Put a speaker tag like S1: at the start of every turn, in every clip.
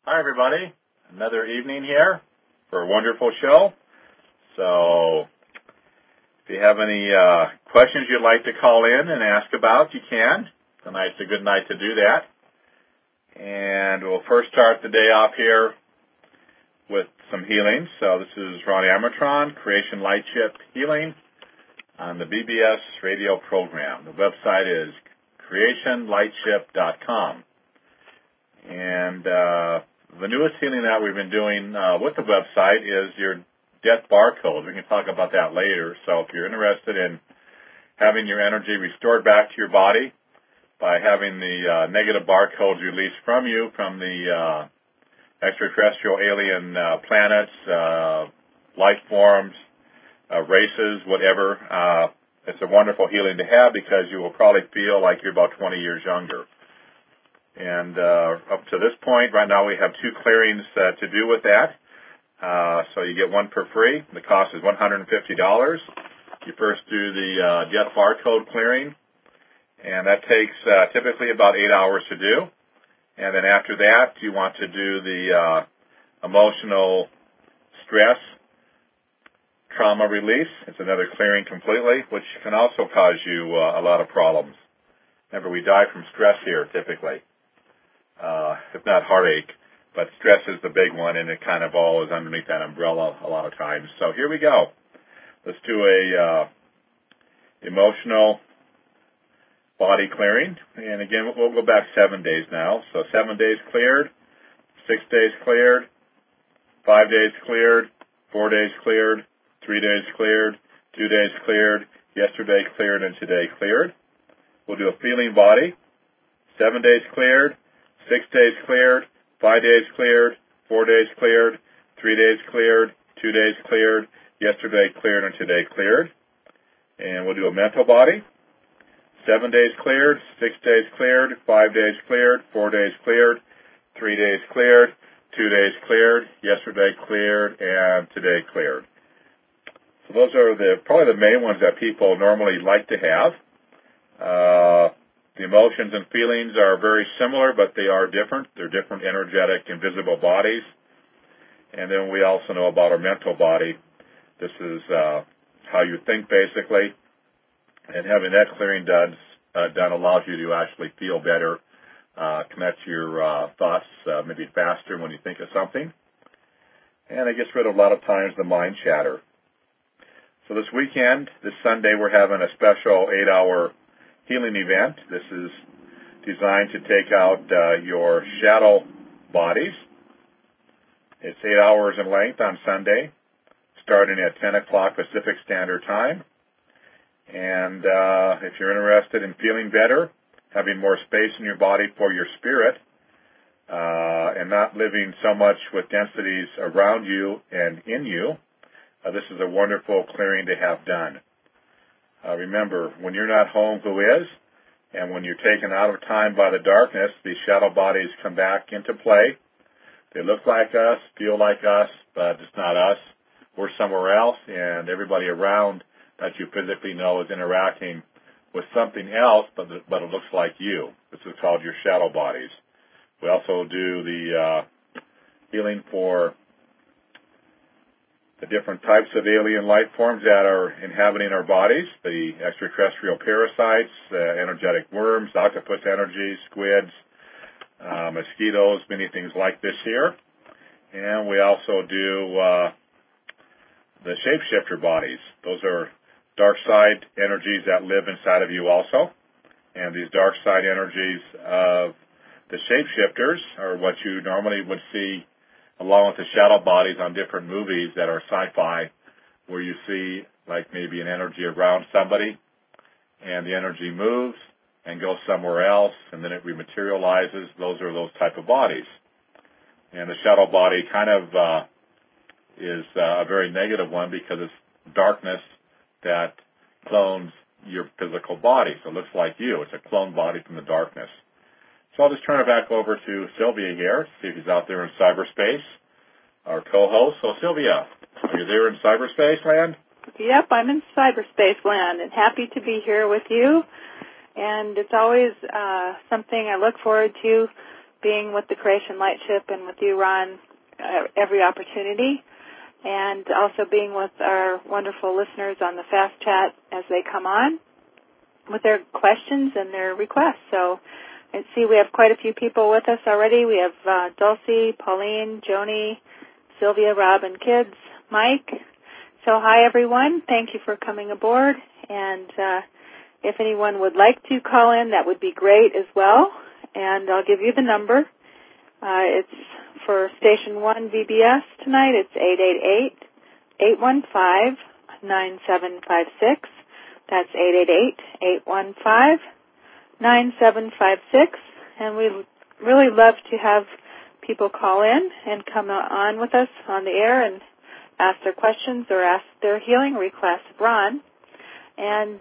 S1: Hi, everybody. Another evening here for a wonderful show. So, if you have any questions you'd like to call in and ask about, you can. Tonight's a good night to do that. And we'll first start the day off here with some healing. So, this is Ronnie Amatron, Creation Light Chip Healing on the BBS radio program. The website is creationlightchip.com. And the newest healing that we've been doing with the website is your death barcode. We can talk about that later. So if you're interested in having your energy restored back to your body by having the negative barcodes released from you from the extraterrestrial alien planets, life forms, races, whatever, it's a wonderful healing to have because you will probably feel like you're about 20 years younger. And up to this point, right now we have 2 clearings to do with that. So you get one for free. The cost is $150. You first do the death barcode clearing, and that takes typically about 8 hours to do. And then after that, you want to do the emotional stress trauma release. It's another clearing completely, which can also cause you a lot of problems. Remember, we die from stress here typically. If not heartache, but stress is the big one, and it kind of all is underneath that umbrella a lot of times. So here we go. Let's do a emotional body clearing, and again, we'll go back 7 days now. So 7 days cleared, 6 days cleared, 5 days cleared, 4 days cleared, 3 days cleared, 2 days cleared, yesterday cleared, and today cleared. We'll do a feeling body, 7 days cleared, 6 days cleared, 5 days cleared, 4 days cleared, 3 days cleared, 2 days cleared, yesterday cleared, and today cleared. And we'll do a mental body. 7 days cleared, 6 days cleared, 5 days cleared, 4 days cleared, 3 days cleared, 2 days cleared, yesterday cleared, and today cleared. So those are probably the main ones that people normally like to have. The emotions and feelings are very similar, but they are different. They're different energetic, invisible bodies. And then we also know about our mental body. This is how you think, basically. And having that clearing done allows you to actually feel better, connect your thoughts maybe faster when you think of something. And it gets rid of a lot of times the mind chatter. So this weekend, this Sunday, we're having a special 8-hour healing event. This is designed to take out your shadow bodies. It's 8 hours in length on Sunday, starting at 10 o'clock Pacific Standard Time. And if you're interested in feeling better, having more space in your body for your spirit, and not living so much with densities around you and in you, this is a wonderful clearing to have done. Remember, when you're not home, who is? And when you're taken out of time by the darkness, these shadow bodies come back into play. They look like us, feel like us, but it's not us. We're somewhere else, and everybody around that you physically know is interacting with something else, but it looks like you. This is called your shadow bodies. We also do the healing for the different types of alien life forms that are inhabiting our bodies, the extraterrestrial parasites, energetic worms, octopus energy, squids, mosquitoes, many things like this here. And we also do the shapeshifter bodies. Those are dark side energies that live inside of you also. And these dark side energies of the shapeshifters are what you normally would see along with the shadow bodies on different movies that are sci-fi, where you see like maybe an energy around somebody, and the energy moves and goes somewhere else, and then it rematerializes. Those are those type of bodies. And the shadow body kind of is a very negative one because it's darkness that clones your physical body. So it looks like you. It's a clone body from the darkness. So I'll just turn it back over to Sylvia here, see if he's out there in cyberspace, our co-host. So Sylvia, are you there in cyberspace land?
S2: Yep, I'm in cyberspace land and happy to be here with you. And it's always something I look forward to, being with the Creation Lightship and with you, Ron, every opportunity, and also being with our wonderful listeners on the Fast Chat as they come on with their questions and their requests. So I see we have quite a few people with us already. We have Dulcie, Pauline, Joni, Sylvia, Rob, and kids, Mike. So hi, everyone. Thank you for coming aboard. And if anyone would like to call in, that would be great as well. And I'll give you the number. It's for Station 1 VBS tonight. It's 888-815-9756. That's 888-815-9756. And we really love to have people call in and come on with us on the air and ask their questions or ask their healing requests of Ron. And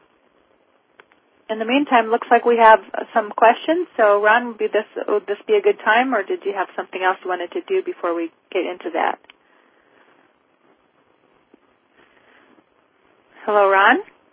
S2: in the meantime, looks like we have some questions. So, Ron, would this be a good time, or did you have something else you wanted to do before we get into that? Hello, Ron?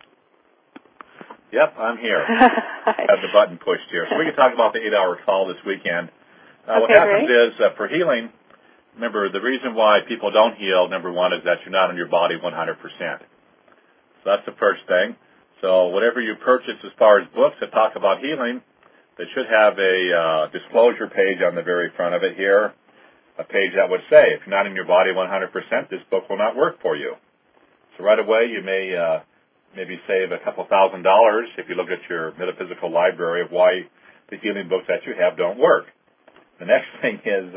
S1: Yep, I'm here. I have the button pushed here. So we can talk about the 8-hour call this weekend. What happens is, for healing, remember, the reason why people don't heal, number one, is that you're not in your body 100%. So that's the first thing. So whatever you purchase as far as books that talk about healing, they should have a disclosure page on the very front of it here, a page that would say, if you're not in your body 100%, this book will not work for you. So right away, you may maybe save a couple $1,000 if you look at your metaphysical library of why the healing books that you have don't work. The next thing is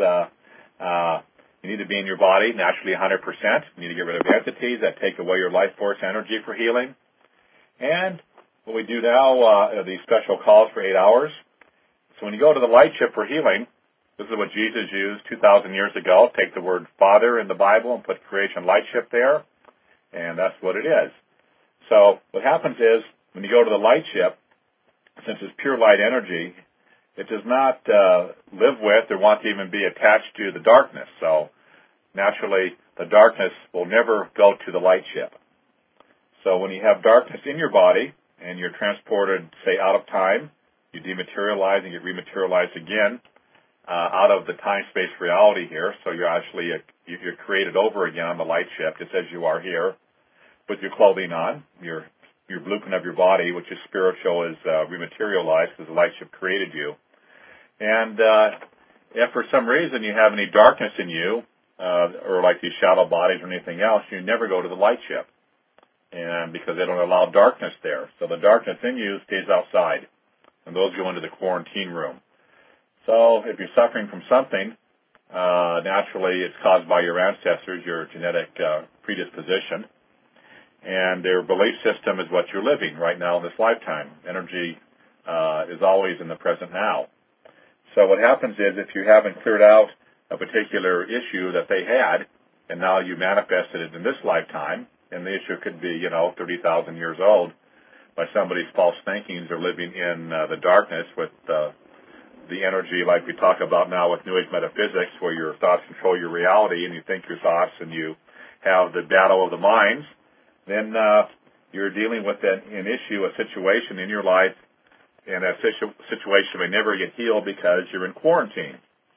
S1: you need to be in your body naturally 100%. You need to get rid of entities that take away your life force energy for healing. And what we do now are these special calls for 8 hours. So when you go to the Lightship for healing, this is what Jesus used 2,000 years ago. Take the word Father in the Bible and put Creation Lightship there, and that's what it is. So what happens is when you go to the Lightship, since it's pure light energy, it does not live with or want to even be attached to the darkness. So naturally, the darkness will never go to the Lightship. So when you have darkness in your body and you're transported, say, out of time, you dematerialize and get rematerialized again out of the time-space reality here. So you're actually you're created over again on the Lightship, just as you are here, with your clothing on. Your blueprint of your body, which is spiritual, is rematerialized because the Lightship created you. And if for some reason you have any darkness in you, or like these shadow bodies or anything else, you never go to the Lightship. And because they don't allow darkness there. So the darkness in you stays outside, and those go into the quarantine room. So if you're suffering from something, naturally it's caused by your ancestors, your genetic predisposition, and their belief system is what you're living right now in this lifetime. Energy is always in the present now. So what happens is if you haven't cleared out a particular issue that they had, and now you manifested it in this lifetime, and the issue could be, 30,000 years old, by somebody's false thinkings or living in the darkness with the energy like we talk about now with New Age metaphysics, where your thoughts control your reality and you think your thoughts and you have the battle of the minds, then you're dealing with an issue, a situation in your life, and that situation may never get healed because you're in quarantine.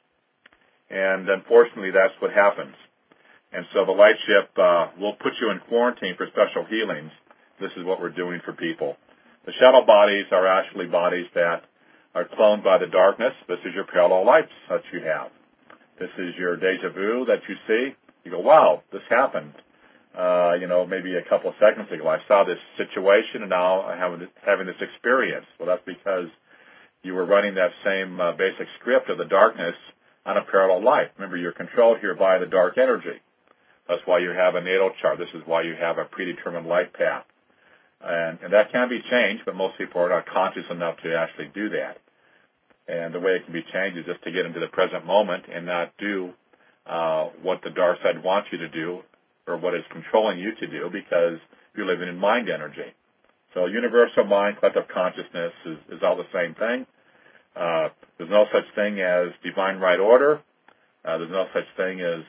S1: And unfortunately, that's what happens. And so the Lightship will put you in quarantine for special healings. This is what we're doing for people. The shadow bodies are actually bodies that are cloned by the darkness. This is your parallel life that you have. This is your deja vu that you see. You go, wow, this happened. Maybe a couple of seconds ago, I saw this situation, and now I'm having this experience. Well, that's because you were running that same basic script of the darkness on a parallel life. Remember, you're controlled here by the dark energy. That's why you have a natal chart. This is why you have a predetermined life path. And that can be changed, but most people are not conscious enough to actually do that. And the way it can be changed is just to get into the present moment and not do what the dark side wants you to do or what is controlling you to do, because you're living in mind energy. So universal mind, collective consciousness is all the same thing. There's no such thing as divine right order. There's no such thing as,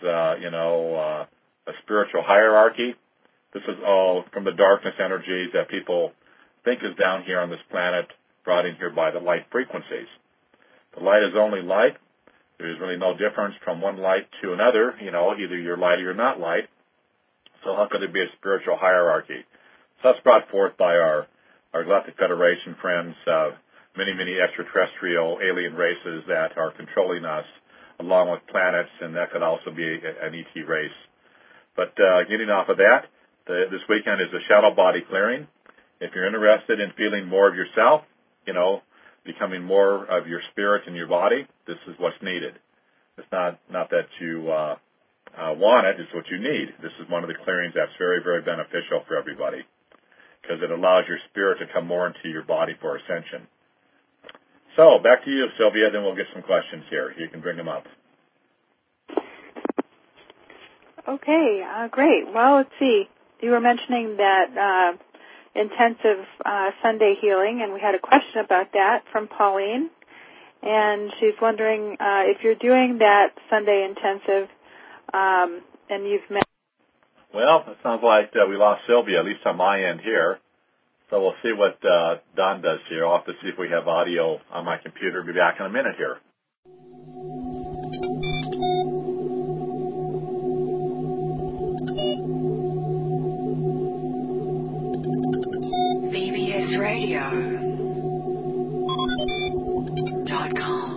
S1: a spiritual hierarchy. This is all from the darkness energies that people think is down here on this planet, brought in here by the light frequencies. The light is only light. There's really no difference from one light to another. Either you're light or you're not light. So how could there be a spiritual hierarchy? So that's brought forth by our Galactic Federation friends, many, many extraterrestrial alien races that are controlling us, along with planets, and that could also be an ET race. But getting off of that, this weekend is the shadow body clearing. If you're interested in feeling more of yourself, becoming more of your spirit in your body, this is what's needed. It's not that you want it, it's what you need. This is one of the clearings that's very, very beneficial for everybody because it allows your spirit to come more into your body for ascension. So, back to you, Sylvia, then we'll get some questions here. You can bring them up.
S2: Okay, great. Well, let's see. You were mentioning that intensive Sunday healing, and we had a question about that from Pauline. And she's wondering if you're doing that Sunday intensive and you've met.
S1: Well, it sounds like we lost Sylvia, at least on my end here. So we'll see what Don does here. I'll have to see if we have audio on my computer. Be back in a minute here.
S3: BBSradio.com.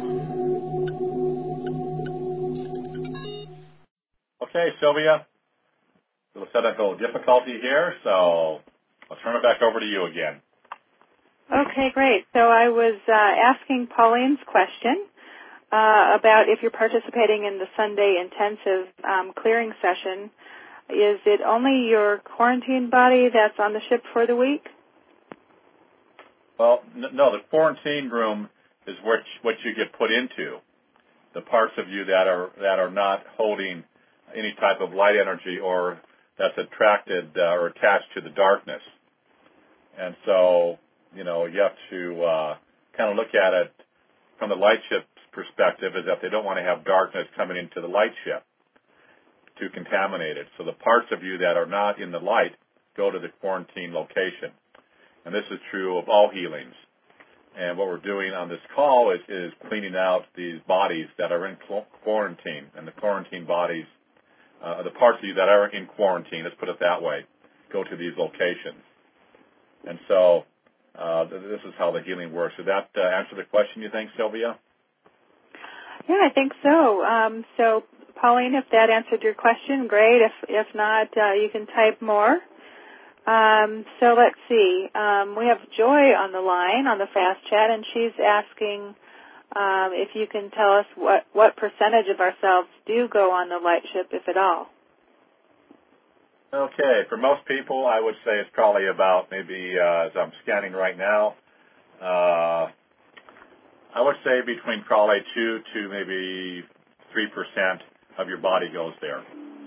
S1: Okay, Sylvia. A little technical difficulty here, so I'll turn it back over to you again.
S2: Okay, great. So I was asking Pauline's question about if you're participating in the Sunday intensive clearing session. Is it only your quarantine body that's on the ship for the week?
S1: Well, no, the quarantine room is what you get put into. The parts of you that are not holding any type of light energy or that's attracted or attached to the darkness. And so, you have to kind of look at it from the light ship's perspective is that they don't want to have darkness coming into the light ship to contaminate it. So the parts of you that are not in the light go to the quarantine location. And this is true of all healings. And what we're doing on this call is cleaning out these bodies that are in quarantine. And the quarantine bodies, the parts of you that are in quarantine, let's put it that way, go to these locations. And so this is how the healing works. Did that answer the question, you think, Sylvia?
S2: Yeah, I think so. So, Pauline, if that answered your question, great. If not, you can type more. So let's see. We have Joy on the line on the Fast Chat, and she's asking if you can tell us what percentage of ourselves do go on the light ship, if at all.
S1: Okay. For most people, I would say it's probably about maybe, as I'm scanning right now, I would say between probably 2 to maybe 3% of your body goes there.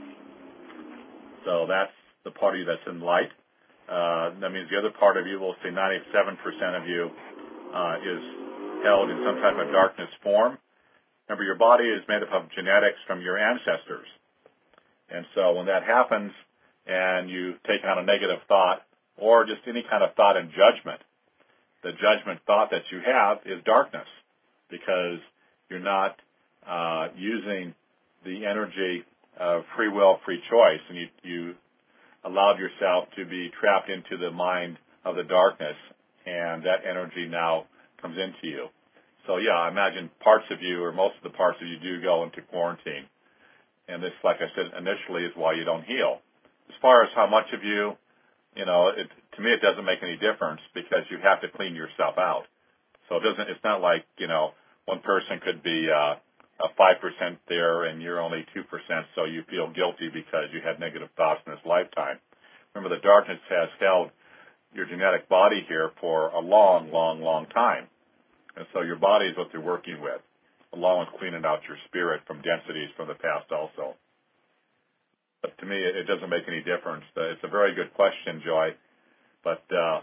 S1: So that's the part of you that's in light. That means the other part of you, we'll say 97% of you is held in some type of darkness form. Remember, your body is made up of genetics from your ancestors. And so when that happens and you take on a negative thought or just any kind of thought and judgment, the judgment thought that you have is darkness because you're not using the energy of free will, free choice, and you allowed yourself to be trapped into the mind of the darkness, and that energy now comes into you. So, yeah, I imagine parts of you or most of the parts of you do go into quarantine. And this, like I said, initially is why you don't heal. As far as how much of you, to me it doesn't make any difference because you have to clean yourself out. So it's not like, one person could be a 5% there and you're only 2%, so you feel guilty because you had negative thoughts in this lifetime. Remember, the darkness has held your genetic body here for a long, long, long time. And so your body is what they're working with, along with cleaning out your spirit from densities from the past also. But to me, it doesn't make any difference. It's a very good question, Joy. But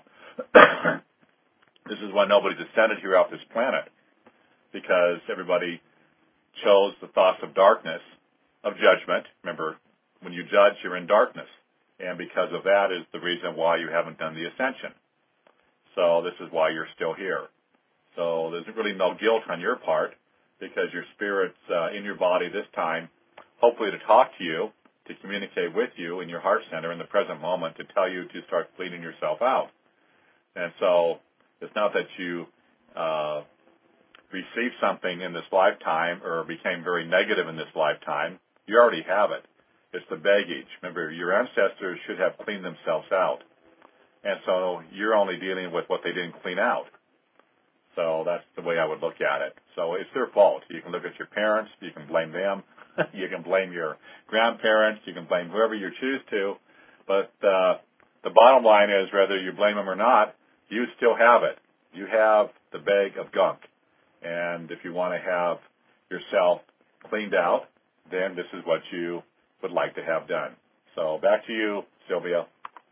S1: this is why nobody's ascended here off this planet, because everybody chose the thoughts of darkness, of judgment. Remember, when you judge, you're in darkness. And because of that is the reason why you haven't done the ascension. So this is why you're still here. So there's really no guilt on your part because your spirit's in your body this time, hopefully to talk to you, to communicate with you in your heart center in the present moment to tell you to start cleaning yourself out. And so it's not that you received something in this lifetime or became very negative in this lifetime. You already have it. It's the baggage. Remember, your ancestors should have cleaned themselves out. And so you're only dealing with what they didn't clean out. So that's the way I would look at it. So it's their fault. You can look at your parents. You can blame them. You can blame your grandparents. You can blame whoever you choose to. But the bottom line is, whether you blame them or not, you still have it. You have the bag of gunk. And if you want to have yourself cleaned out, then this is what you would like to have done. So back to you, Sylvia.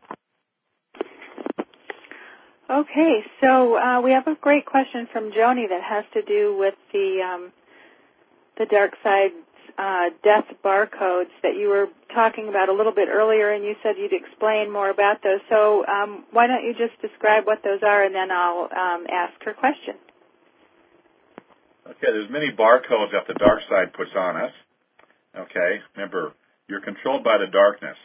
S2: Okay, so we have a great question from Joni that has to do with the dark side death barcodes that you were talking about a little bit earlier, and you said you'd explain more about those. So why don't you just describe what those are, and then I'll ask her question.
S1: Okay, there's many barcodes that the dark side puts on us. Okay, remember, you're controlled by the darkness.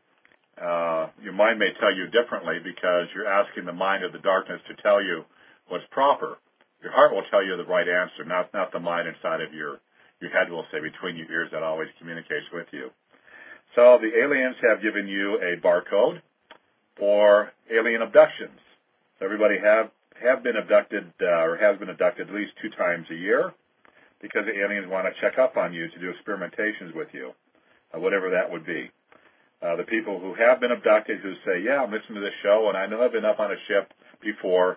S1: Your mind may tell you differently because you're asking the mind of the darkness to tell you what's proper. Your heart will tell you the right answer, not the mind inside of your head will say between your ears that always communicates with you. So the aliens have given you a barcode for alien abductions. So everybody have been abducted or has been abducted at least 2 times a year because the aliens want to check up on you to do experimentations with you, whatever that would be. The people who have been abducted who say, yeah, I'm listening to this show, and I know I've been up on a ship before,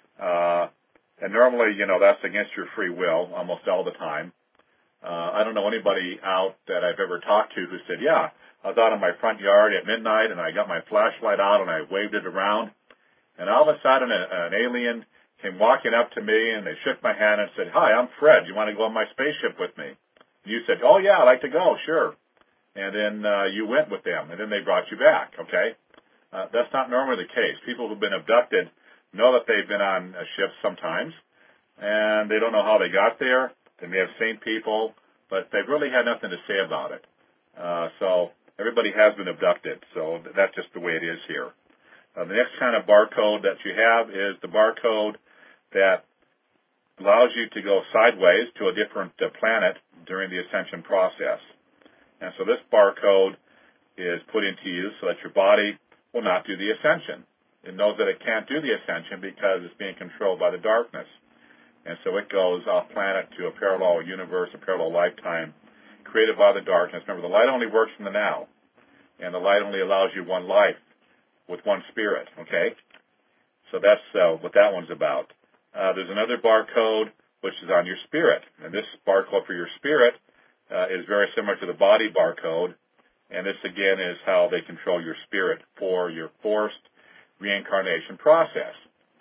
S1: and normally, that's against your free will almost all the time. I don't know anybody out that I've ever talked to who said, yeah, I was out in my front yard at midnight, and I got my flashlight out, and I waved it around, and all of a sudden an alien came walking up to me, and they shook my hand and said, hi, I'm Fred. You want to go on my spaceship with me? And you said, oh, yeah, I'd like to go, sure. And then you went with them, and then they brought you back, okay? That's not normally the case. People who've been abducted know that they've been on a ship sometimes, and they don't know how they got there. They may have seen people, but they've really had nothing to say about it. So everybody has been abducted, so that's just the way it is here. The next kind of barcode that you have is the barcode that allows you to go sideways to a different planet during the ascension process. And so this barcode is put into you so that your body will not do the ascension. It knows that it can't do the ascension because it's being controlled by the darkness. And so it goes off planet to a parallel universe, a parallel lifetime created by the darkness. Remember, the light only works in the now, and the light only allows you one life with one spirit, okay? So that's what that one's about. There's another barcode which is on your spirit, and this barcode for your spirit is very similar to the body barcode, and this again is how they control your spirit for your forced reincarnation process.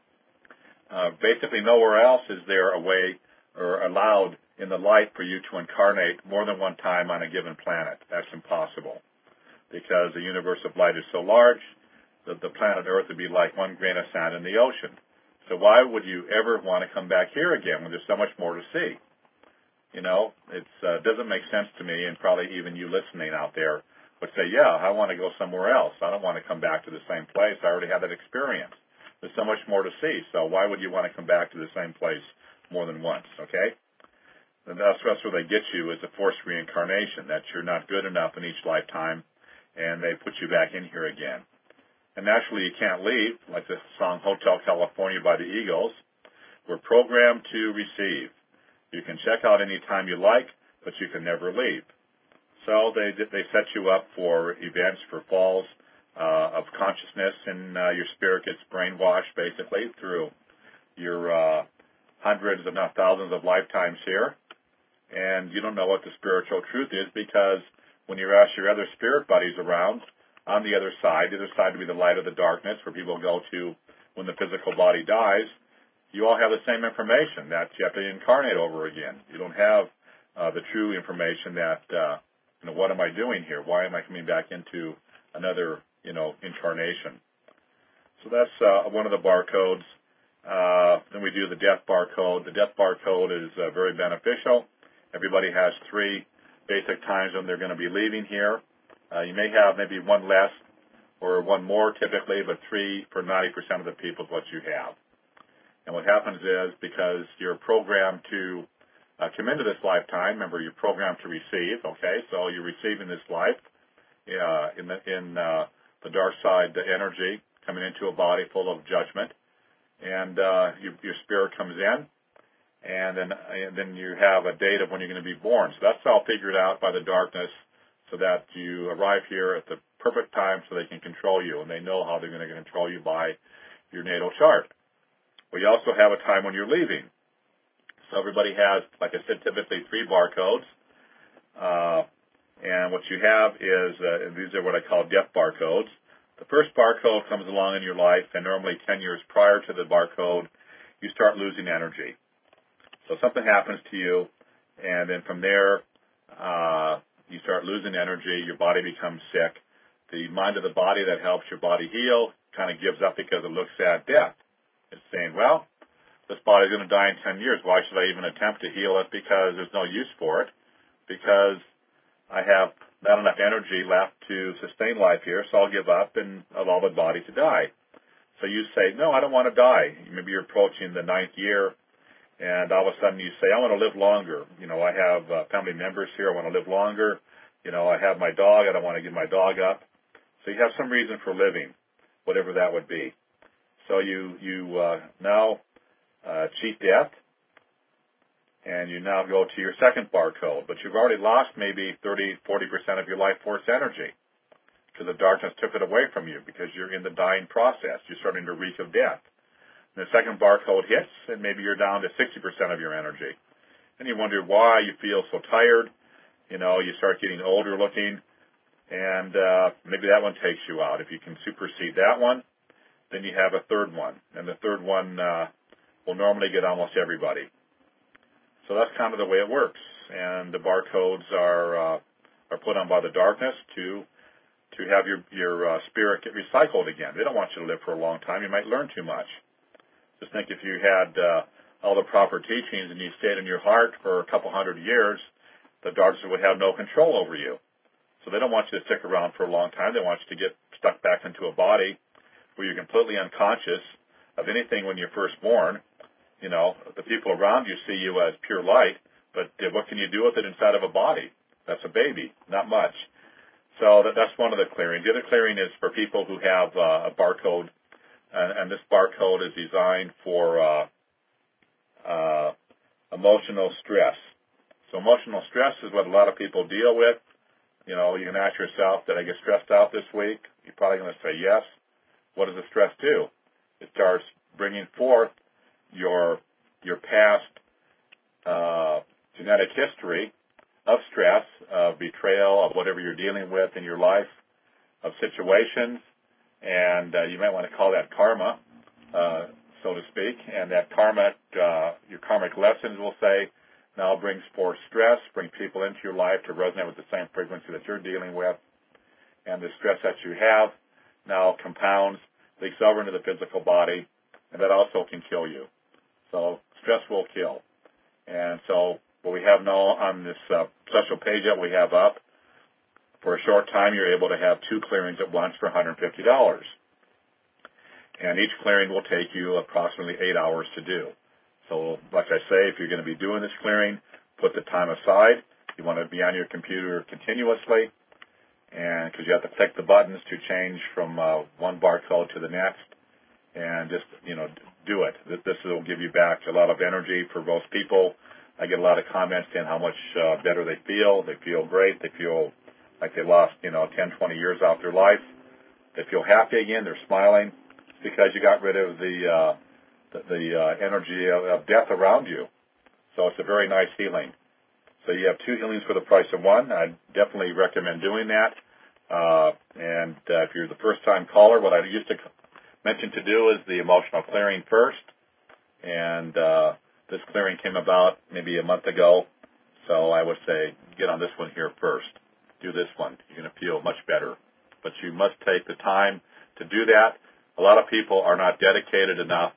S1: Basically nowhere else is there a way or allowed in the light for you to incarnate more than one time on a given planet. That's impossible because the universe of light is so large that the planet Earth would be like one grain of sand in the ocean. So why would you ever want to come back here again when there's so much more to see? It doesn't make sense to me, and probably even you listening out there would say, yeah, I want to go somewhere else. I don't want to come back to the same place. I already had that experience. There's so much more to see, so why would you want to come back to the same place more than once, okay? And that's where they get you is a forced reincarnation, that you're not good enough in each lifetime, and they put you back in here again. And naturally, you can't leave, like the song Hotel California by the Eagles. We're programmed to receive. You can check out any time you like, but you can never leave. So they set you up for events, for falls of consciousness, and your spirit gets brainwashed, basically, through your hundreds, if not thousands, of lifetimes here. And you don't know what the spiritual truth is because when you ask your other spirit buddies around, on the other side would be the light of the darkness, where people go to when the physical body dies, you all have the same information that you have to incarnate over again. You don't have the true information that, what am I doing here? Why am I coming back into another, incarnation? So that's one of the barcodes. Then we do the death barcode. The death barcode is very beneficial. Everybody has 3 basic times when they're going to be leaving here. You may have maybe one less or one more typically, but 3 for 90% of the people is what you have. And what happens is, because you're programmed to come into this lifetime, remember you're programmed to receive, okay? So you're receiving this life in the dark side, the energy coming into a body full of judgment, and your spirit comes in, and then you have a date of when you're going to be born. So that's all figured out by the darkness, so that you arrive here at the perfect time so they can control you, and they know how they're going to control you by your natal chart. We also have a time when you're leaving. So everybody has, like I said, typically 3 barcodes. And what you have is, these are what I call death barcodes. The first barcode comes along in your life, and normally 10 years prior to the barcode, you start losing energy. So something happens to you, and then from there, you start losing energy, your body becomes sick. The mind of the body that helps your body heal kind of gives up because it looks at death. It's saying, well, this body's going to die in 10 years. Why should I even attempt to heal it? Because there's no use for it. Because I have not enough energy left to sustain life here, so I'll give up and allow the body to die. So you say, no, I don't want to die. Maybe you're approaching the 9th year, and all of a sudden you say, I want to live longer. I have family members here. I want to live longer. I have my dog. I don't want to give my dog up. So you have some reason for living, whatever that would be. So you now cheat death, and you now go to your second barcode. But you've already lost maybe 30, 40% of your life force energy because the darkness took it away from you because you're in the dying process. You're starting to reek of death. And the second barcode hits, and maybe you're down to 60% of your energy. And you wonder why you feel so tired. You start getting older looking, and maybe that one takes you out. If you can supersede that one, then you have a third one. And the third one will normally get almost everybody. So that's kind of the way it works. And the barcodes are put on by the darkness to have your spirit get recycled again. They don't want you to live for a long time. You might learn too much. Just think if you had all the proper teachings and you stayed in your heart for a couple hundred years, the darkness would have no control over you. So they don't want you to stick around for a long time. They want you to get stuck back into a body where you're completely unconscious of anything when you're first born. The people around you see you as pure light, but what can you do with it inside of a body? That's a baby, not much. So that's one of the clearings. The other clearing is for people who have a barcode, and this barcode is designed for emotional stress. So emotional stress is what a lot of people deal with. You can ask yourself, did I get stressed out this week? You're probably going to say yes. What does the stress do? It starts bringing forth your past genetic history of stress, of betrayal, of whatever you're dealing with in your life, of situations, and you might want to call that karma, so to speak. And that karma, your karmic lessons, will say, now brings forth stress, bring people into your life to resonate with the same frequency that you're dealing with, and the stress that you have now compounds, leaks over into the physical body, and that also can kill you. So stress will kill. And so what we have now on this special page that we have up, for a short time you're able to have 2 clearings at once for $150. And each clearing will take you approximately 8 hours to do. So like I say, if you're going to be doing this clearing, put the time aside. You want to be on your computer continuously, and because you have to click the buttons to change from one barcode to the next, and just do it. This will give you back a lot of energy for most people. I get a lot of comments saying how much better they feel. They feel great. They feel like they lost 10, 20 years off their life. They feel happy again. They're smiling. It's because you got rid of the energy of death around you. So it's a very nice healing. So you have 2 healings for the price of 1. I definitely recommend doing that. And if you're the first-time caller, what I used to mention to do is the emotional clearing first. And this clearing came about maybe a month ago. So I would say get on this one here first. Do this one. You're going to feel much better. But you must take the time to do that. A lot of people are not dedicated enough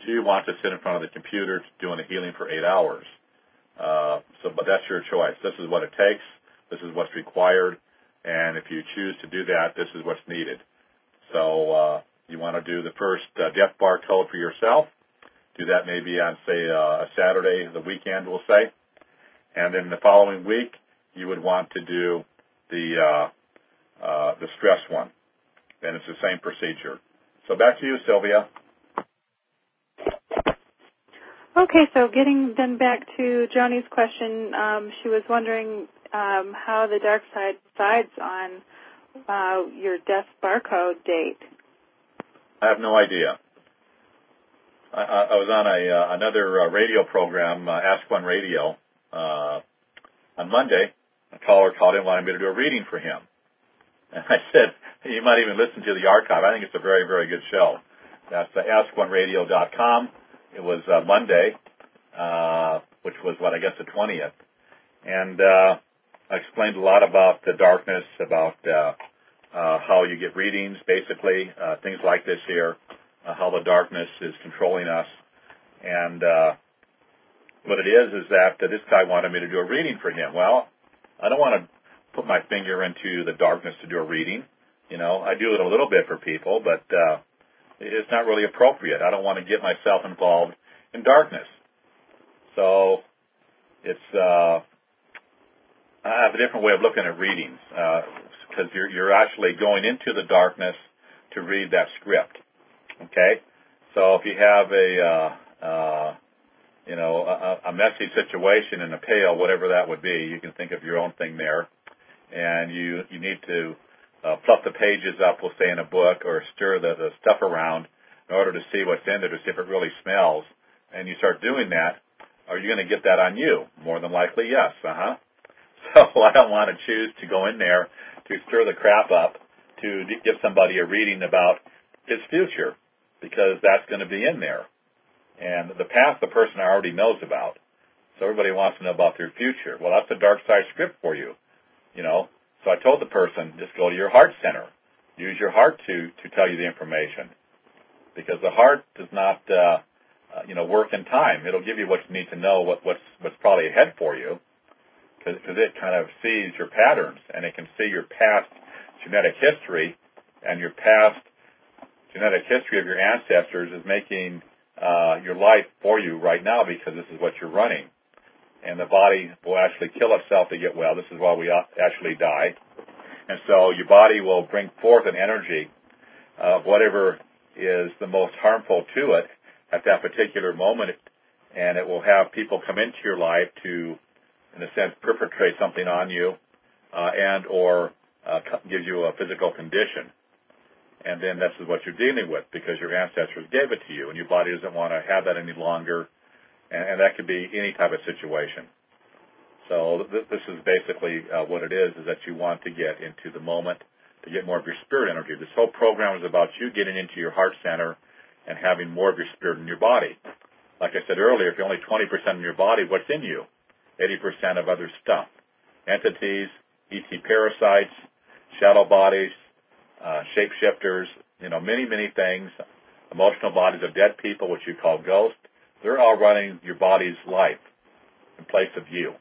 S1: Do you want to sit in front of the computer doing a healing for 8 hours? But that's your choice. This is what it takes. This is what's required. And if you choose to do that, this is what's needed. So you want to do the first death bar code for yourself. Do that maybe on, say, a Saturday, the weekend, we'll say. And then the following week, you would want to do the stress one. And it's the same procedure. So back to you, Sylvia.
S2: Okay, so getting then back to Joni's question, she was wondering how the dark side decides on your death barcode date.
S1: I have no idea. I was on another radio program, Ask One Radio, on Monday. A caller called in wanting me to do a reading for him. And I said, you might even listen to the archive. I think it's a very, very good show. That's AskOneRadio.com. It was Monday, which was, I guess the 20th. And I explained a lot about the darkness, about how you get readings, basically, things like this here, how the darkness is controlling us. And what it is that this guy wanted me to do a reading for him. Well, I don't want to put my finger into the darkness to do a reading. You know, I do it a little bit for people, but it's not really appropriate. I don't want to get myself involved in darkness. So it's I have a different way of looking at readings because you're actually going into the darkness to read that script. Okay, so if you have a messy situation in a pail, whatever that would be, you can think of your own thing there, and you need to fluff the pages up, we'll say in a book, or stir the stuff around in order to see what's in there, to see if it really smells. And you start doing that, are you going to get that on you? More than likely, yes. So I don't want to choose to go in there to stir the crap up to give somebody a reading about his future, because that's going to be in there. And the past, the person already knows about. So everybody wants to know about their future. Well, that's a dark side script for you, you know. So I told the person, just go to your heart center. Use your heart to tell you the information. Because the heart does not, work in time. It'll give you what you need to know, what's probably ahead for you. Because it kind of sees your patterns, and it can see your past genetic history, and your past genetic history of your ancestors is making your life for you right now, because this is what you're running. And the body will actually kill itself to get well. This is why we actually die. And so your body will bring forth an energy of whatever is the most harmful to it at that particular moment, and it will have people come into your life to, in a sense, perpetrate something on you and or give you a physical condition. And then this is what you're dealing with, because your ancestors gave it to you, and your body doesn't want to have that any longer. And that could be any type of situation. So this is basically what it is that you want to get into the moment, to get more of your spirit energy. This whole program is about you getting into your heart center and having more of your spirit in your body. Like I said earlier, if you're only 20% in your body, what's in you? 80% of other stuff. Entities, ET parasites, shadow bodies, shapeshifters, many, many things, emotional bodies of dead people, which you call ghosts. They're all running your body's life in place of you.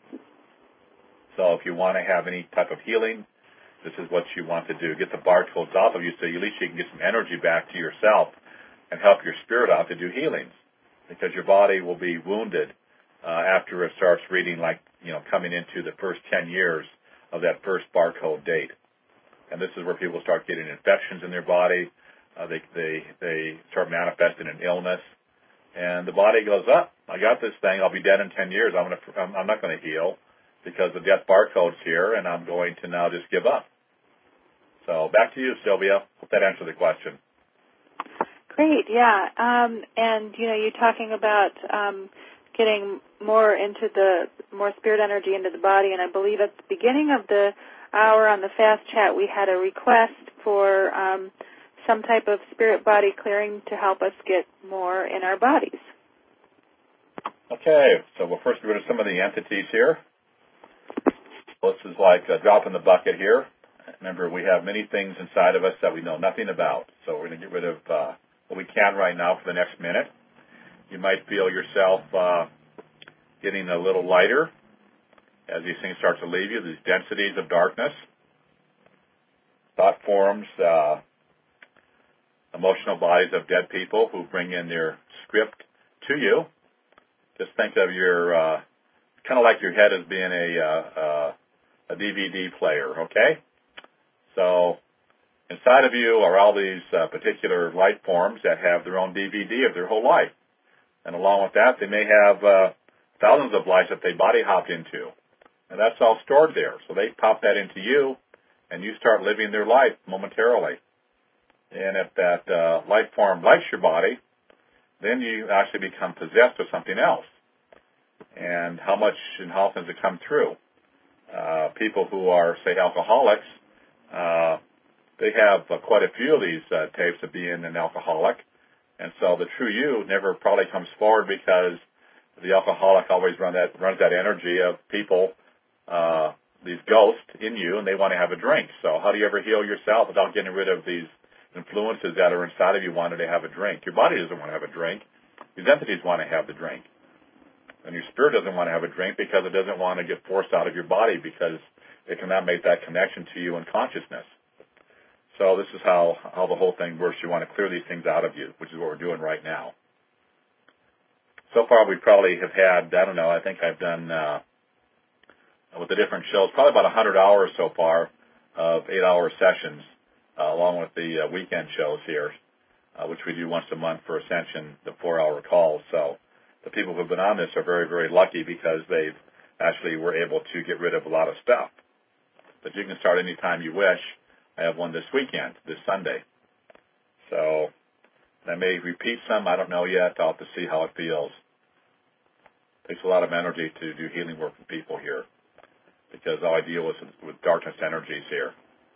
S1: So if you want to have any type of healing, this is what you want to do. Get the barcodes off of you so at least you can get some energy back to yourself and help your spirit out to do healings. Because your body will be wounded after it starts reading, coming into the first 10 years of that first barcode date. And this is where people start getting infections in their body. They start manifesting an illness. And the body goes, I got this thing. I'll be dead in 10 years. I'm not going to heal because the death barcode's here, and I'm going to now just give up. So back to you, Sylvia. Hope that answered the question.
S2: Great, yeah. And, you're talking about getting more spirit energy into the body, and I believe at the beginning of the hour on the Fast Chat, we had a request for some type of spirit body clearing to help us get more in our bodies.
S1: Okay, so we'll first get rid of some of the entities here. This is like a drop in the bucket here. Remember, we have many things inside of us that we know nothing about. So we're going to get rid of what we can right now for the next minute. You might feel yourself getting a little lighter as these things start to leave you, these densities of darkness, thought forms, emotional bodies of dead people who bring in their script to you. Just think of your, kind of like your head as being a DVD player, okay? So inside of you are all these particular light forms that have their own DVD of their whole life. And along with that, they may have thousands of lives that they body hopped into. And that's all stored there. So they pop that into you, and you start living their life momentarily. And if that life form likes your body, then you actually become possessed with something else. And how much and how often does it come through? People who are, say, alcoholics, they have quite a few of these tapes of being an alcoholic. And so the true you never probably comes forward because the alcoholic always runs that energy of people, these ghosts in you, and they want to have a drink. So how do you ever heal yourself without getting rid of these influences that are inside of you wanting to have a drink? Your body doesn't want to have a drink. These entities want to have the drink. And your spirit doesn't want to have a drink because it doesn't want to get forced out of your body because it cannot make that connection to you in consciousness. So this is how the whole thing works. You want to clear these things out of you, which is what we're doing right now. So far we probably have had, I don't know, I think I've done, with the different shows, probably about 100 hours so far of 8-hour sessions, along with the weekend shows here, which we do once a month for Ascension, the 4-hour calls. So the people who have been on this are very, very lucky because they've actually were able to get rid of a lot of stuff. But you can start any time you wish. I have one this weekend, this Sunday. So I may repeat some. I don't know yet. I'll have to see how it feels. It takes a lot of energy to do healing work with people here because all I deal with darkness energies here.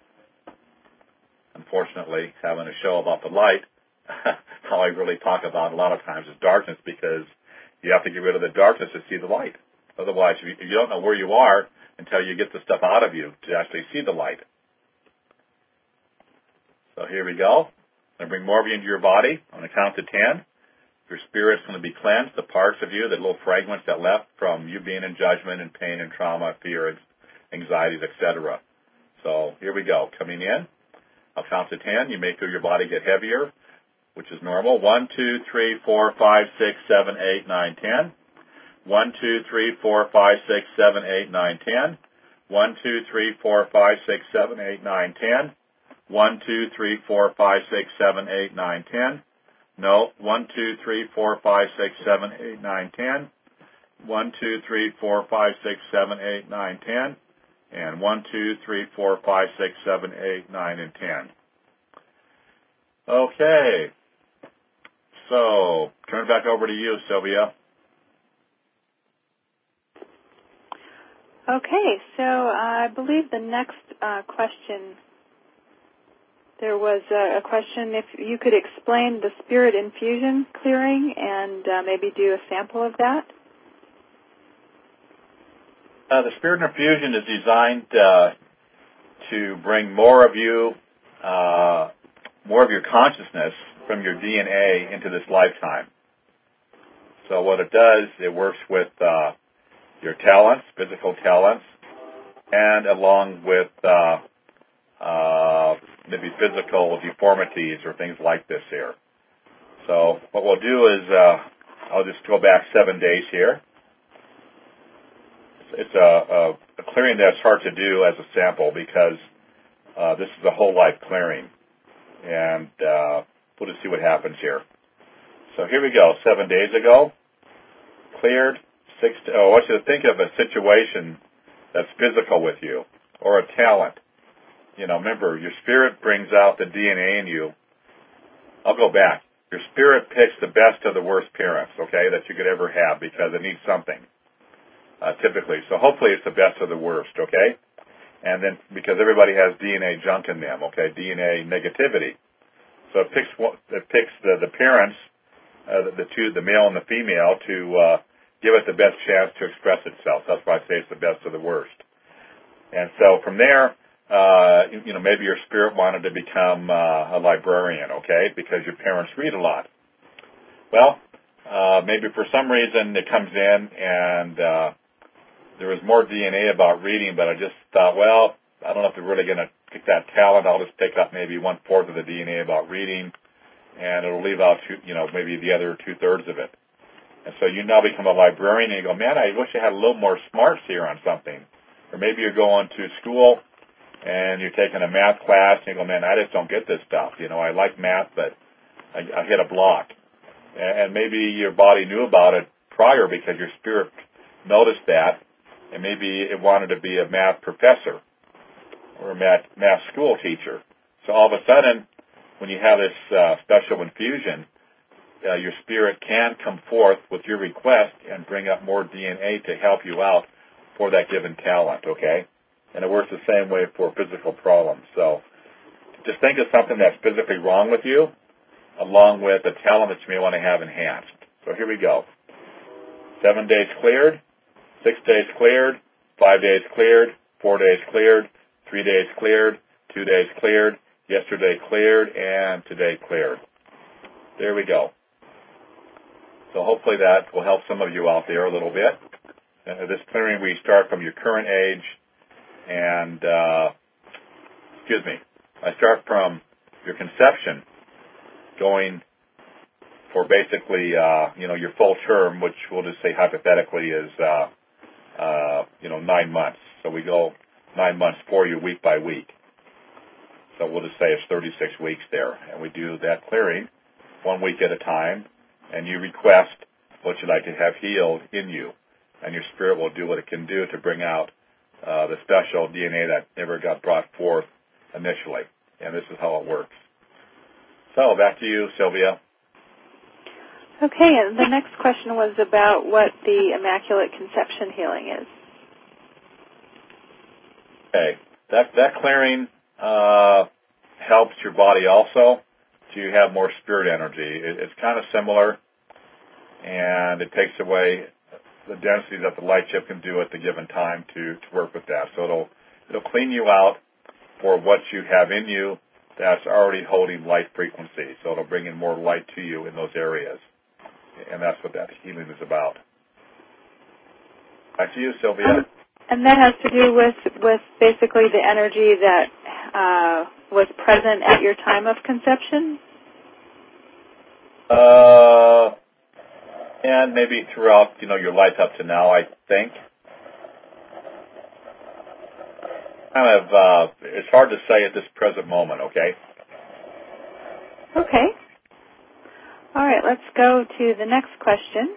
S1: Unfortunately, having a show about the light, all I really talk about a lot of times is darkness because you have to get rid of the darkness to see the light. Otherwise, you don't know where you are until you get the stuff out of you to actually see the light. So here we go. I'm going to bring more of you into your body. I'm going to count to 10. Your spirit's going to be cleansed, the parts of you, the little fragments that left from you being in judgment and pain and trauma, fear, anxieties, etc. So here we go. Coming in. I'll count to 10. You may feel your body get heavier, which is normal. 1, 2, 3, 4, 5, 6, 7, 8, 9, 10. 1, 2, 3, 4, 5, 6, 7, 8, 9, 10. 1, 2, 3, 4, 5, 6, 7, 8, 9, 10. 1, 2, 3, 4, 5, 6, 7, 8, 9, 10. No. 1, 2, 3, 4, 5, 6, 7, 8, 9, 10. 1, 2, 3, 4, 5, 6, 7, 8, 9, 10. And 1, 2, 3, 4, 5, 6, 7, 8, 9, and 10. Okay. So, turn it back over to you, Sylvia.
S2: Okay, so I believe the next question, there was a question if you could explain the spirit infusion clearing and maybe do a sample of that.
S1: The spirit infusion is designed to bring more of you, more of your consciousness from your DNA into this lifetime. So what it does, it works with your talents, physical talents, and along with maybe physical deformities or things like this here. So what we'll do is I'll just go back 7 days here. It's a clearing that's hard to do as a sample because this is a whole life clearing. And we'll just see what happens here. So here we go. 7 days ago, cleared. I want you to think of a situation that's physical with you or a talent. You know, remember, your spirit brings out the DNA in you. I'll go back. Your spirit picks the best of the worst parents, okay, that you could ever have because it needs something, typically. So hopefully it's the best of the worst, okay? And then because everybody has DNA junk in them, okay, DNA negativity. So it picks the parents, the male and the female, to give it the best chance to express itself. That's why I say it's the best of the worst. And so from there, maybe your spirit wanted to become a librarian, okay, because your parents read a lot. Well, maybe for some reason it comes in and there was more DNA about reading, but I just thought, well, I don't know if they're really going to get that talent. I'll just pick up maybe 1/4 of the DNA about reading, and it'll leave out, maybe the other 2/3 of it. And so you now become a librarian, and you go, man, I wish I had a little more smarts here on something. Or maybe you're going to school, and you're taking a math class, and you go, man, I just don't get this stuff. I like math, but I hit a block. And maybe your body knew about it prior because your spirit noticed that, and maybe it wanted to be a math professor or a math school teacher. So all of a sudden, when you have this special infusion, your spirit can come forth with your request and bring up more DNA to help you out for that given talent, okay? And it works the same way for physical problems. So just think of something that's physically wrong with you, along with a talent that you may want to have enhanced. So here we go. 7 days cleared, 6 days cleared, 5 days cleared, 4 days cleared, 3 days cleared, 2 days cleared, yesterday cleared, and today cleared. There we go. So hopefully that will help some of you out there a little bit. This clearing, we start from your current age, and, I start from your conception, going for basically, your full term, which we'll just say hypothetically is, 9 months. So we go 9 months for you week by week. So we'll just say it's 36 weeks there. And we do that clearing 1 week at a time, and you request what you'd like to have healed in you. And your spirit will do what it can do to bring out the special DNA that never got brought forth initially. And this is how it works. So back to you, Sylvia.
S2: Okay, and the next question was about what the Immaculate Conception healing is.
S1: Okay, that clearing helps your body also to have more spirit energy. It's kind of similar, and it takes away the density that the light chip can do at the given time to work with that. So it'll clean you out for what you have in you that's already holding light frequency. So it'll bring in more light to you in those areas. And that's what that healing is about. Back to you, Sylvia.
S2: And that has to do with basically the energy that was present at your time of conception?
S1: And maybe throughout, your life up to now, I think. It's hard to say at this present moment, okay?
S2: Okay. All right, let's go to the next question.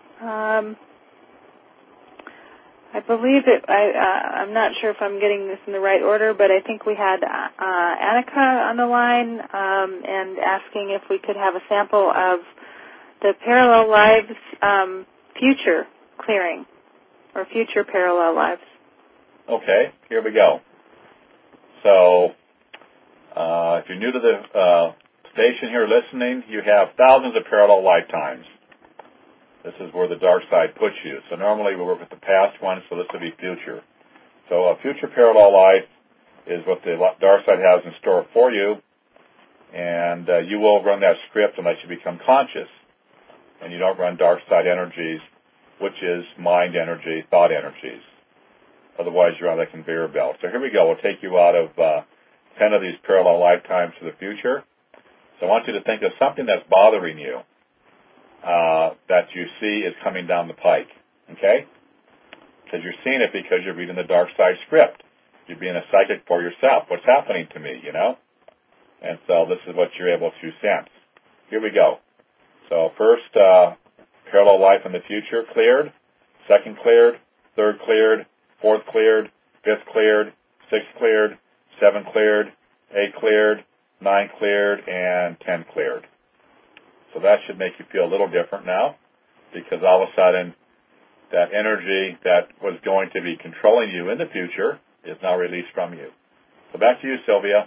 S2: I believe I'm not sure if I'm getting this in the right order, but I think we had Annika on the line and asking if we could have a sample of the Parallel Lives future clearing or future Parallel Lives.
S1: Okay, here we go. So if you're new to the station here listening, you have thousands of parallel lifetimes. This is where the dark side puts you. So normally we work with the past one, so this will be future. So a future parallel life is what the dark side has in store for you, and you will run that script unless you become conscious. And you don't run dark side energies, which is mind energy, thought energies. Otherwise you're on the conveyor belt. So here we go. We'll take you out of 10 of these parallel lifetimes to the future. So I want you to think of something that's bothering you. That you see is coming down the pike, okay? Because you're seeing it because you're reading the dark side script. You're being a psychic for yourself. What's happening to me, And so this is what you're able to sense. Here we go. So first, parallel life in the future cleared, second cleared, third cleared, fourth cleared, fifth cleared, sixth cleared, 7 cleared, 8 cleared, 9 cleared, and 10 cleared. So that should make you feel a little different now, because all of a sudden that energy that was going to be controlling you in the future is now released from you. So back to you, Sylvia.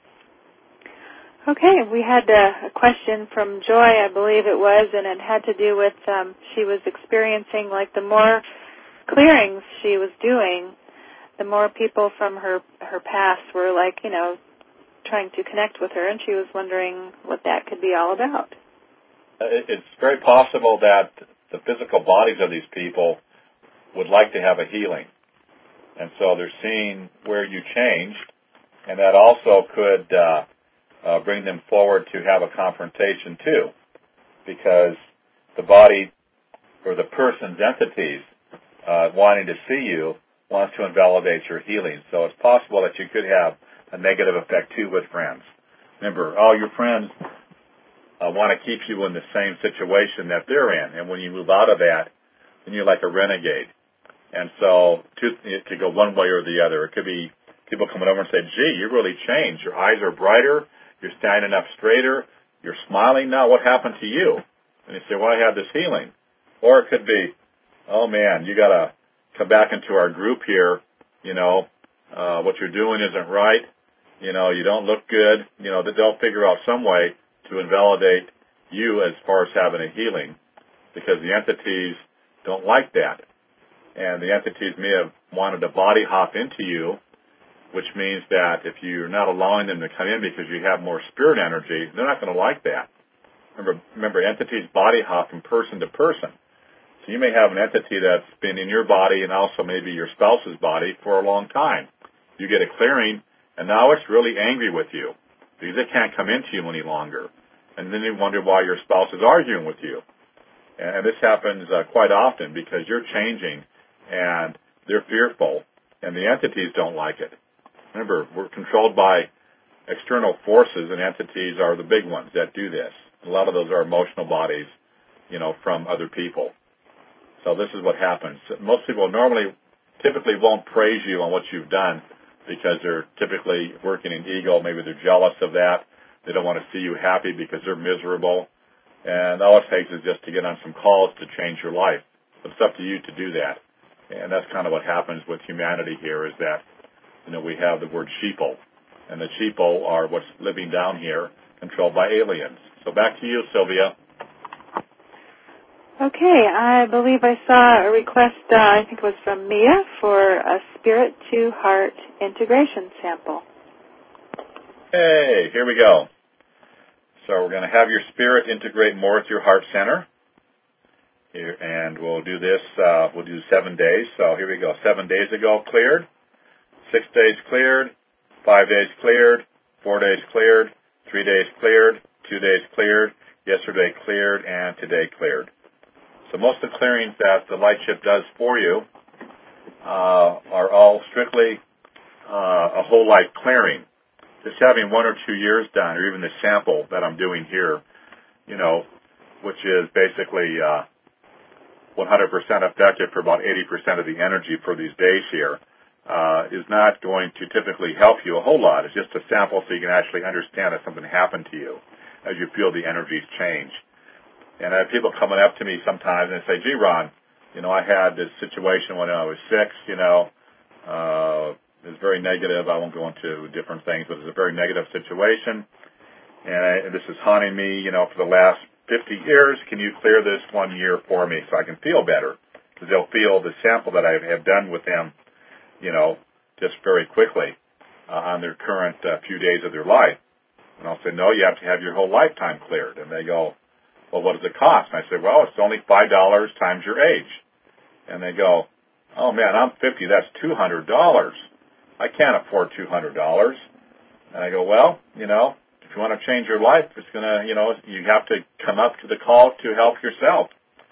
S2: Okay, we had a question from Joy, I believe it was, and it had to do with she was experiencing like the more clearings she was doing, the more people from her past were like, trying to connect with her, and she was wondering what that could be all about.
S1: it's very possible that the physical bodies of these people would like to have a healing. And so they're seeing where you changed, and that also could bring them forward to have a confrontation too, because the body or the person's entities wanting to see you wants to invalidate your healing. So it's possible that you could have a negative effect too with friends. Remember, all your friends want to keep you in the same situation that they're in, and when you move out of that, then you're like a renegade. And so it could go one way or the other. It could be people coming over and say, gee, you really changed. Your eyes are brighter. You're standing up straighter. You're smiling now. What happened to you? And you say, well, I had this healing. Or it could be, oh, man, you got to come back into our group here. What you're doing isn't right. You don't look good. That they'll figure out some way to invalidate you as far as having a healing, because the entities don't like that. And the entities may have wanted to body hop into you, which means that if you're not allowing them to come in because you have more spirit energy, they're not going to like that. Remember, entities body hop from person to person. So you may have an entity that's been in your body and also maybe your spouse's body for a long time. You get a clearing, and now it's really angry with you because it can't come into you any longer. And then you wonder why your spouse is arguing with you. And this happens quite often because you're changing, and they're fearful, and the entities don't like it. Remember, we're controlled by external forces, and entities are the big ones that do this. A lot of those are emotional bodies, from other people. So this is what happens. Most people typically won't praise you on what you've done because they're typically working in ego. Maybe they're jealous of that. They don't want to see you happy because they're miserable. And all it takes is just to get on some calls to change your life. But it's up to you to do that. And that's kind of what happens with humanity here is that, we have the word sheeple. And the sheeple are what's living down here, controlled by aliens. So back to you, Sylvia.
S2: Okay, I believe I saw a request, I think it was from Mia, for a spirit-to-heart integration sample.
S1: Hey, here we go. So we're going to have your spirit integrate more with your heart center. Here, and we'll do this, we'll do 7 days. So here we go. 7 days ago, cleared. 6 days cleared. 5 days cleared. 4 days cleared. 3 days cleared. 2 days cleared. Yesterday cleared. And today cleared. So most of the clearings that the light ship does for you are all strictly a whole life clearing. Just having 1 or 2 years done, or even the sample that I'm doing here, which is basically 100% effective for about 80% of the energy for these days here, is not going to typically help you a whole lot. It's just a sample so you can actually understand if something happened to you as you feel the energies change. And I have people coming up to me sometimes and say, gee, Ron, I had this situation when I was 6, it was very negative. I won't go into different things, but it's a very negative situation. And this is haunting me, for the last 50 years. Can you clear this 1 year for me so I can feel better? Because they'll feel the sample that I have done with them, just very quickly on their current few days of their life. And I'll say, no, you have to have your whole lifetime cleared. And they go, well, what does it cost? And I say, well, it's only $5 times your age. And they go, oh, man, I'm 50. That's $200. I can't afford $200. And I go, well, if you want to change your life, it's going to, you have to come up to the call to help yourself.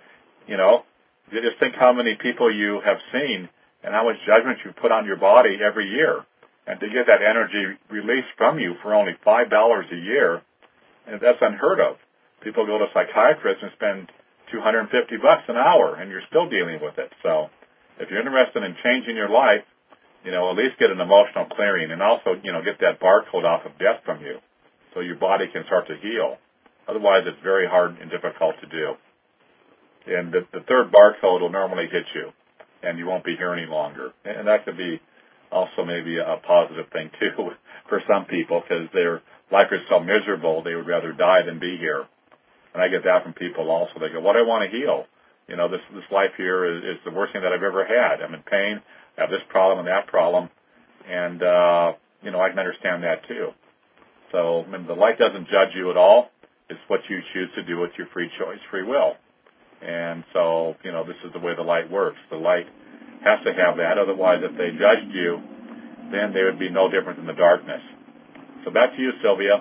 S1: You just think how many people you have seen and how much judgment you put on your body every year. And to get that energy released from you for only $5 a year, and that's unheard of. People go to psychiatrists and spend $250 an hour, and you're still dealing with it. So if you're interested in changing your life, at least get an emotional clearing, and also, get that barcode off of death from you so your body can start to heal. Otherwise, it's very hard and difficult to do. And the third barcode will normally hit you, and you won't be here any longer. And that could be also maybe a positive thing, too, for some people, because their life is so miserable, they would rather die than be here. And I get that from people also. They go, what do I want to heal? This life here is the worst thing that I've ever had. I'm in pain. I have this problem and that problem. And, I can understand that too. So the light doesn't judge you at all. It's what you choose to do with your free choice, free will. And so, this is the way the light works. The light has to have that. Otherwise, if they judged you, then they would be no different than the darkness. So back to you, Sylvia.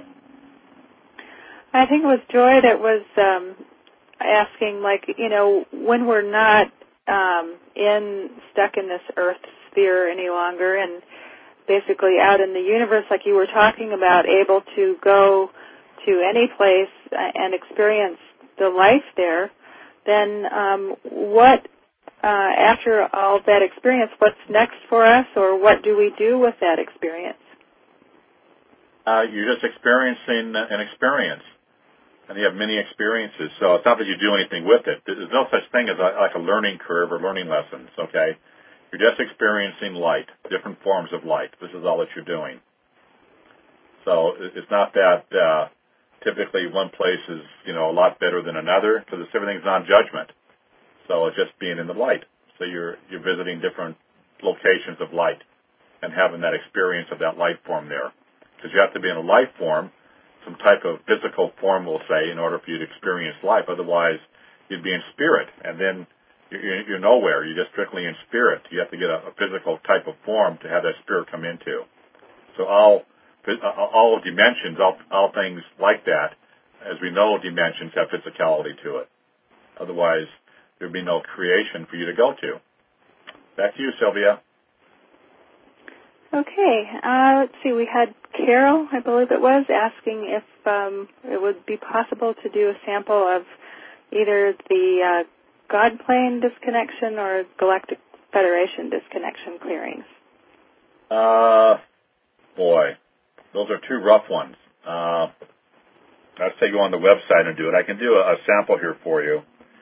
S2: I think it was Joy that was asking, when we're not stuck in this Earth sphere any longer and basically out in the universe, like you were talking about, able to go to any place and experience the life there, then what, after all that experience, what's next for us, or what do we do with that experience?
S1: You're just experiencing an experience, and you have many experiences, so it's not that you do anything with it. There's no such thing as like a learning curve or learning lessons, okay? You're just experiencing light, different forms of light. This is all that you're doing. So it's not that typically one place is, a lot better than another, because everything's non-judgment. So it's just being in the light. So you're visiting different locations of light and having that experience of that light form there. Because you have to be in a light form, some type of physical form, we'll say, in order for you to experience life. Otherwise, you'd be in spirit, and then you're nowhere. You're just strictly in spirit. You have to get a physical type of form to have that spirit come into. So all dimensions, all things like that, as we know, dimensions have physicality to it. Otherwise, there'd be no creation for you to go to. Back to you, Sylvia.
S2: Okay. Let's see. We had Carol, I believe it was, asking if it would be possible to do a sample of either the God plane disconnection or Galactic Federation disconnection clearings.
S1: Boy, those are two rough ones. I'd say go on the website and do it. I can do a sample here for you.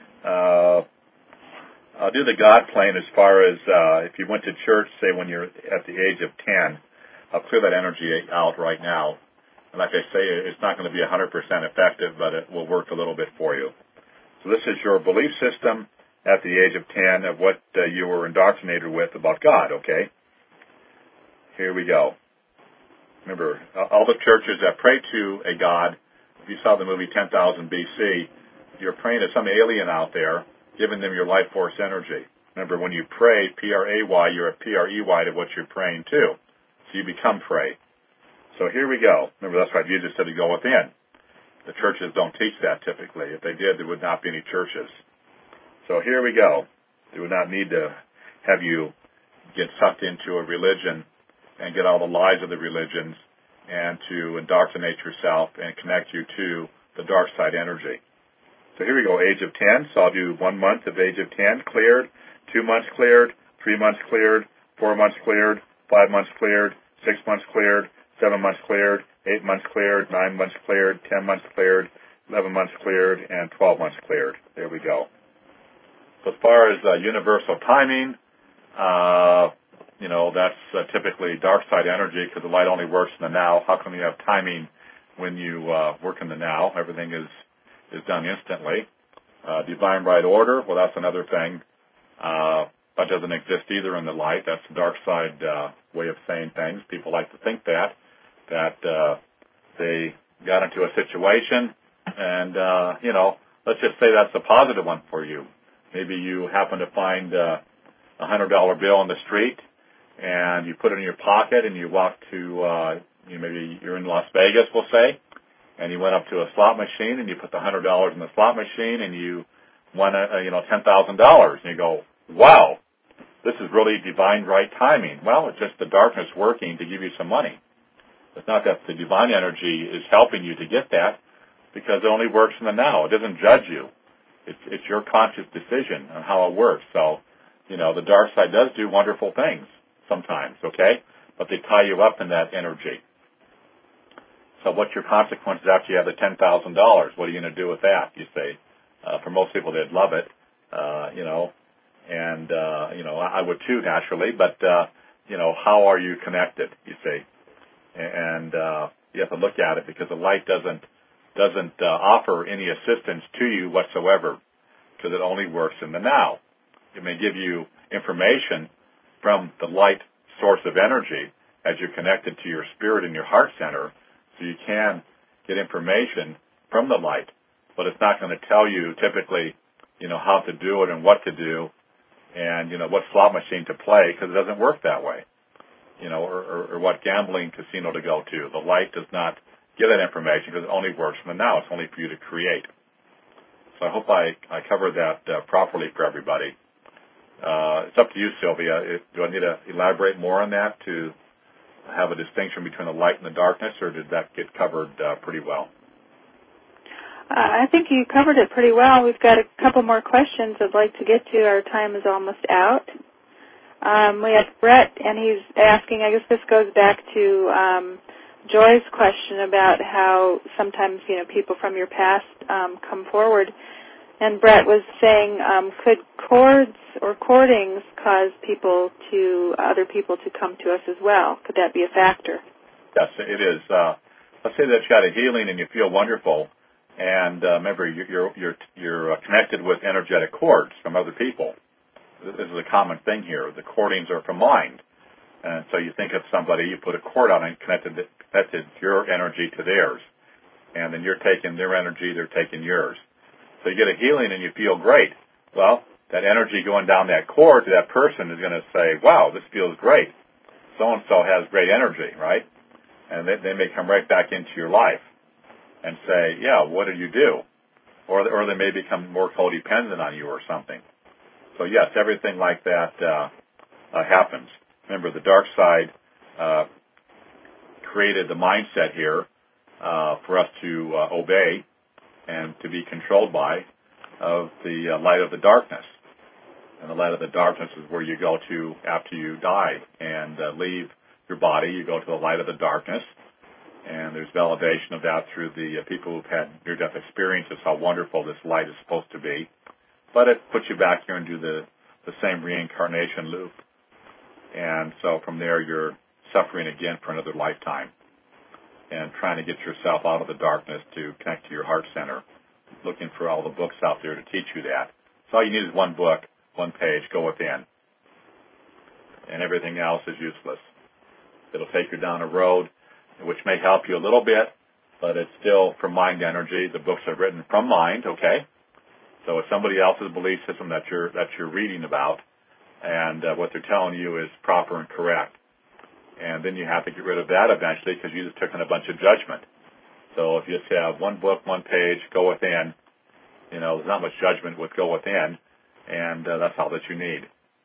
S1: I'll do the God plane as far as if you went to church, say when you're at the age of 10, I'll clear that energy out right now. And like I say, it's not going to be 100% effective, but it will work a little bit for you. So this is your belief system at the age of 10 of what you were indoctrinated with about God, okay? Here we go. Remember, all the churches that pray to a God, if you saw the movie 10,000 BC, you're praying to some alien out there, giving them your life force energy. Remember, when you pray, P-R-A-Y, you're a P-R-E-Y to what you're praying to. So you become prey. So here we go. Remember, that's why Jesus said to go within. The churches don't teach that typically. If they did, there would not be any churches. So here we go. They would not need to have you get sucked into a religion and get all the lies of the religions and to indoctrinate yourself and connect you to the dark side energy. So here we go, age of 10. So I'll do 1 month of age of 10, cleared, 2 months cleared, 3 months cleared, 4 months cleared, 5 months cleared, 6 months cleared, 7 months cleared, 8 months cleared, 9 months cleared, 10 months cleared, 11 months cleared, and 12 months cleared. There we go. So as far as universal timing, that's typically dark side energy because the light only works in the now. How come you have timing when you work in the now? Everything is done instantly. Divine right order, well, that's another thing. That doesn't exist either in the light. That's the dark side way of saying things. People like to think that they got into a situation and, let's just say that's a positive one for you. Maybe you happen to find a $100 bill on the street and you put it in your pocket and you walk to, maybe you're in Las Vegas, we'll say, and you went up to a slot machine and you put the $100 in the slot machine and you won, $10,000 and you go, wow, this is really divine right timing. Well, it's just the darkness working to give you some money. It's not that the divine energy is helping you to get that because it only works in the now. It doesn't judge you. It's your conscious decision on how it works. So, the dark side does do wonderful things sometimes, okay? But they tie you up in that energy. So what's your consequences after you have the $10,000? What are you going to do with that, you say? For most people, they'd love it, and I would too, naturally, but, how are you connected, you see? And you have to look at it because the light doesn't offer any assistance to you whatsoever because it only works in the now. It may give you information from the light source of energy as you're connected to your spirit and your heart center, so you can get information from the light, but it's not going to tell you typically, how to do it and what to do and, what slot machine to play because it doesn't work that way, or what gambling casino to go to. The light does not give that information because it only works from the now. It's only for you to create. So I hope I covered that properly for everybody. It's up to you, Sylvia. Do I need to elaborate more on that to have a distinction between the light and the darkness, or did that get covered pretty well?
S2: I think you covered it pretty well. We've got a couple more questions I'd like to get to. Our time is almost out. We have Brett, and he's asking, I guess this goes back to Joy's question about how sometimes, people from your past come forward. And Brett was saying, could chords or chordings cause other people to come to us as well? Could that be a factor?
S1: Yes, it is. Let's say that you got a healing and you feel wonderful, and remember you're connected with energetic cords from other people. This is a common thing here. The chordings are from mind, and so you think of somebody, you put a cord on it, and connected your energy to theirs, and then you're taking their energy, they're taking yours. So you get a healing and you feel great. Well, that energy going down that cord to that person is going to say, wow, this feels great. So-and-so has great energy, right? And they may come right back into your life and say, yeah, what did you do? Or they may become more codependent on you or something. So, yes, everything like that happens. Remember, the dark side created the mindset here for us to obey and to be controlled by of the light of the darkness. And the light of the darkness is where you go to after you die and leave your body. You go to the light of the darkness, and there's validation of that through the people who've had near-death experiences, how wonderful this light is supposed to be. But it puts you back here and do the same reincarnation loop. And so from there, you're suffering again for another lifetime and trying to get yourself out of the darkness to connect to your heart center, looking for all the books out there to teach you that. So all you need is one book, one page, go within. And everything else is useless. It'll take you down a road which may help you a little bit, but it's still from mind energy. The books are written from mind, okay? So it's somebody else's belief system that you're reading about, and what they're telling you is proper and correct. And then you have to get rid of that eventually because you just took in a bunch of judgment. So if you just have one book, one page, go within, there's not much judgment with go within, and that's all that you need.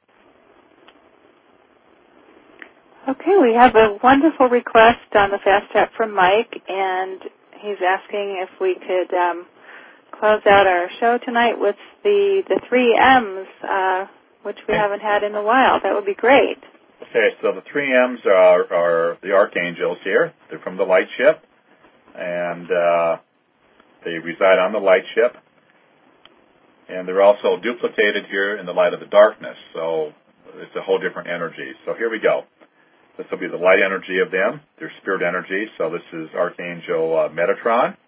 S2: Okay, we have a wonderful request on the Fast Chat from Mike, and he's asking if we could close out our show tonight with the 3 M's, which we haven't had in a while. That would be great.
S1: Okay, so the 3 M's are the archangels here. They're from the light ship, and they reside on the light ship. And they're also duplicated here in the light of the darkness, so it's a whole different energy. So here we go. This will be the light energy of them, their spirit energy. So this is Archangel Metatron,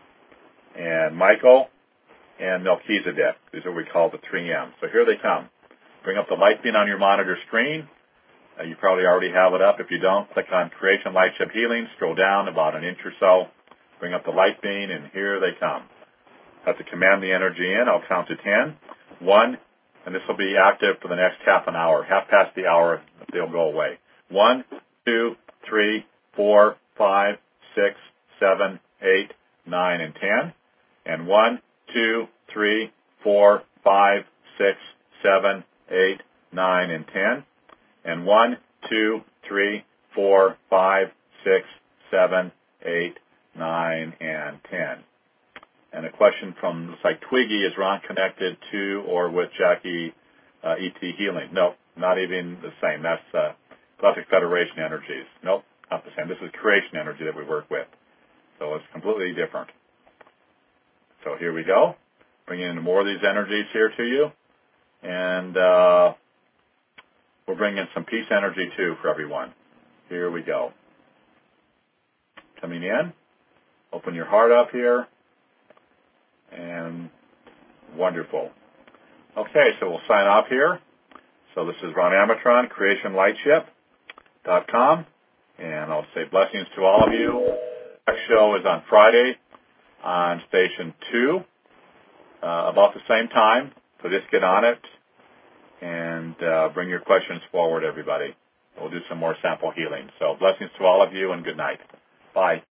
S1: and Michael, and Melchizedek. These are what we call the 3 M's. So here they come. Bring up the light beam on your monitor screen. You probably already have it up. If you don't, click on Creation Light Ship Healing, scroll down about an inch or so, bring up the light beam, and here they come. Have to command the energy in. I'll count to 10. 1, and this will be active for the next half an hour. Half past the hour, they'll go away. 1, 2, 3, 4, 5, 6, 7, 8, 9, and 10. And 1, 2, 3, 4, 5, 6, 7, 8, 9, and 10. And 1, 2, 3, 4, 5, 6, 7, 8, 9, and 10. And a question from, looks like Twiggy, is Ron connected to or with Jackie E.T. Healing? No, not even the same. That's Galactic Federation energies. Nope, not the same. This is creation energy that we work with. So it's completely different. So here we go. Bringing in more of these energies here to you. And we'll bring in some peace energy, too, for everyone. Here we go. Coming in. Open your heart up here. And wonderful. Okay, so we'll sign off here. So this is Ron Amatron, CreationLightShip.com. And I'll say blessings to all of you. Next show is on Friday, on Station 2 about the same time. So just get on it and bring your questions forward, everybody. We'll do some more sample healing. So blessings to all of you and good night. Bye.